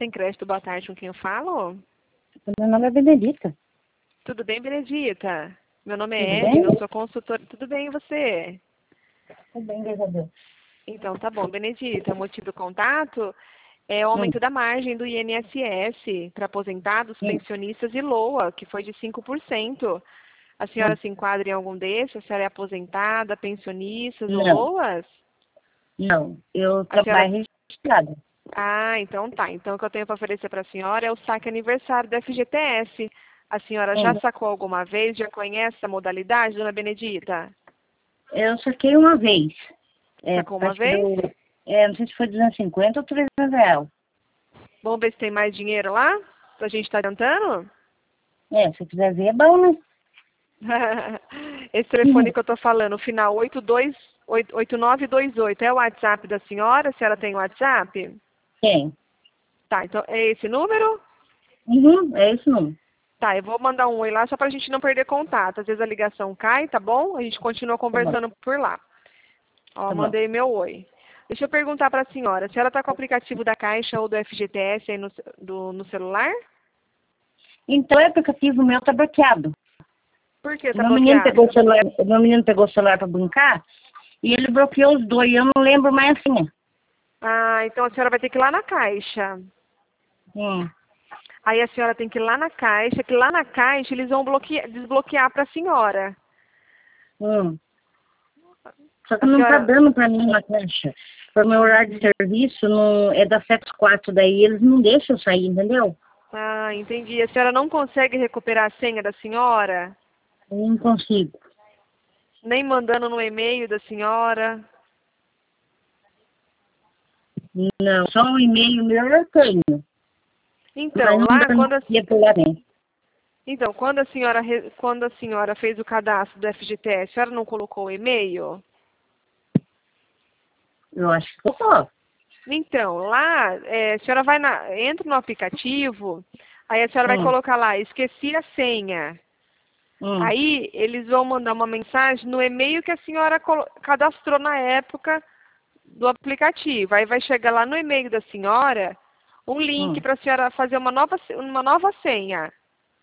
Tem crédito, boa tarde, com quem eu falo? Meu nome é Benedita. Tudo bem, Benedita? Meu nome Tudo é bem? Edna, eu sou consultora. Tudo bem, e você? Tudo bem, graças a Deus. Então, tá bom, Benedita, o motivo do contato é o aumento da margem do INSS para aposentados, pensionistas e LOA, que foi de 5%. A senhora se enquadra em algum desses? A senhora é aposentada, pensionistas ou Não, LOAs? não. Eu A senhora... trabalho registrada. Ah, então tá. Então o que eu tenho para oferecer para a senhora é o saque aniversário do FGTS. A senhora já sacou alguma vez? Já conhece essa modalidade, dona Benedita? Eu saquei uma vez. Sacou uma Acho que vez? não sei se foi 250 ou 300 reais. Vamos ver se tem mais dinheiro lá? Pra gente estar adiantando? Se quiser ver, é bom, né? Esse telefone que eu tô falando, o final 8928, é o WhatsApp da senhora? A senhora tem WhatsApp? Tem. Tá, então é esse número? É isso não. Tá, eu vou mandar um oi lá só pra gente não perder contato. Às vezes a ligação cai, tá bom? A gente continua Tá bom, conversando por lá. Ó, tá bom. mandei meu oi. Deixa eu perguntar pra senhora, a senhora tá com o aplicativo da Caixa ou do FGTS aí no celular? Então, o aplicativo meu tá bloqueado. Por que tá Meu menino pegou bloqueado? o celular, meu menino pegou o celular para brincar e ele bloqueou os dois. Eu não lembro mais a senha. Ah, então a senhora vai ter que ir lá na Caixa. Hum. Aí a senhora tem que ir lá na Caixa, que lá na Caixa eles vão desbloquear para a senhora. Hum. Só que A não tá senhora... dando para mim na caixa. Por meu horário de serviço não, é das 7 às 4, daí eles não deixam eu sair, entendeu? Ah, entendi. A senhora não consegue recuperar a senha da senhora? Eu não consigo. Nem mandando no e-mail da senhora? Não, só um e-mail meu eu tenho. Então, Mas não lá dá quando dia por lá tem. Então, quando a senhora fez o cadastro do FGTS, a senhora não colocou o e-mail? Eu acho que eu só. Então, lá, a senhora entra no aplicativo, aí a senhora vai colocar lá, esqueci a senha. Aí eles vão mandar uma mensagem no e-mail que a senhora cadastrou na época do aplicativo. Aí vai chegar lá no e-mail da senhora um link para a senhora fazer uma nova senha.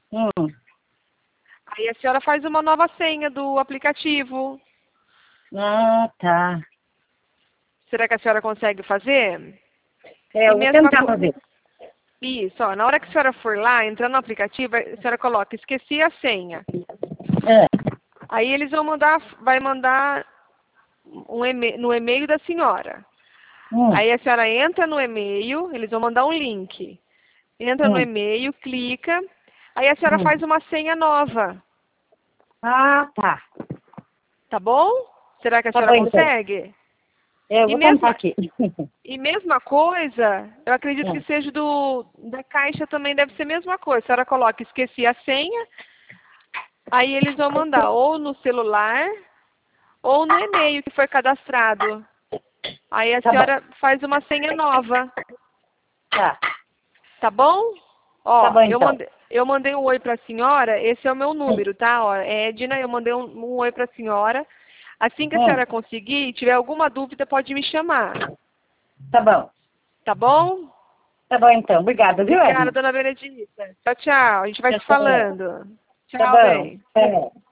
Aí a senhora faz uma nova senha do aplicativo. Ah, tá. Será que a senhora consegue fazer? E Eu vou mesma tentar coisa. fazer. Isso, ó, na hora que a senhora for lá, entrar no aplicativo, a senhora coloca, esqueci a senha. Aí eles vai mandar no e-mail da senhora. Aí a senhora entra no e-mail, eles vão mandar um link. Entra no e-mail, clica, aí a senhora faz uma senha nova. Ah, tá. Tá bom? Será que a Tá senhora bom, então. consegue? Eu E vou tentar aqui. mesma coisa, eu acredito que seja da Caixa também deve ser a mesma coisa. A senhora coloca, esqueci a senha, aí eles vão mandar ou no celular ou no e-mail que foi cadastrado. Aí a senhora faz uma senha nova. Tá. Tá bom? Ó, Tá bom, então. eu mandei um oi para a senhora, esse é o meu número, tá? Ó, Edna, eu mandei um oi para a senhora. Assim que a senhora conseguir, tiver alguma dúvida, pode me chamar. Tá bom. Tá bom? Tá bom, então. Obrigada, viu, Obrigada, Edna? dona Benedita. Tchau, tchau. A gente vai se Tchau. falando. Tá Tchau, bom. bem. É.